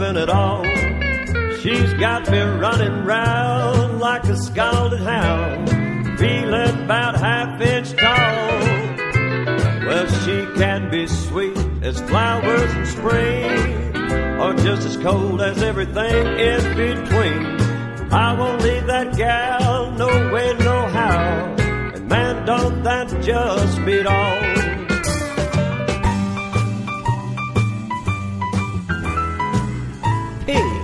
loving at all. She's got me running round like a scalded hound, feeling about half-inch tall. Well, she can be sweet as flowers in spring, or just as cold as everything in between. I won't leave that gal, no way, no how, and man, don't that just beat all. Hey.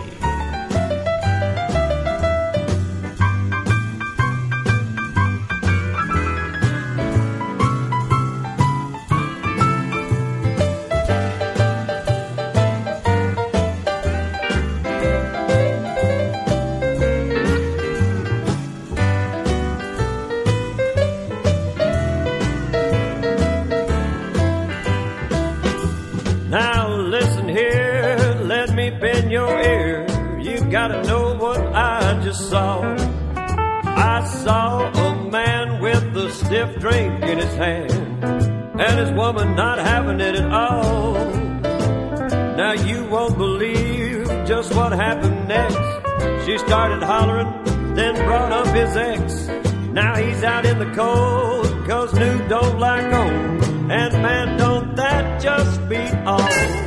Now listen here, let me bend your ear. You gotta know what I just saw. I saw a man with a stiff drink in his hand, and his woman not having it at all. Now you won't believe just what happened next. She started hollering, then brought up his ex. Now he's out in the cold, 'cause new don't like old. And man, don't that just beat all.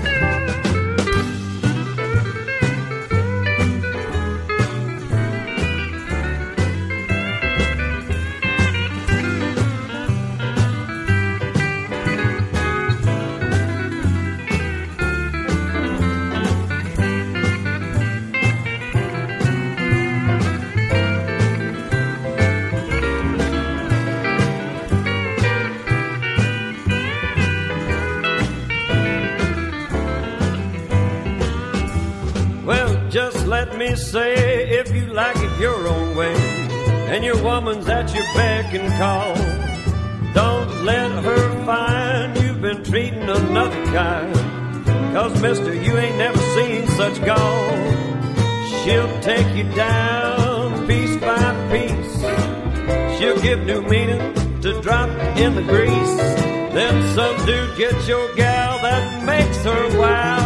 Just let me say, if you like it your own way, and your woman's at your beck and call, don't let her find you've been treating another kind, 'cause mister, you ain't never seen such gall. She'll take you down piece by piece. She'll give new meaning to drop in the grease. Then some dude gets your gal that makes her wild.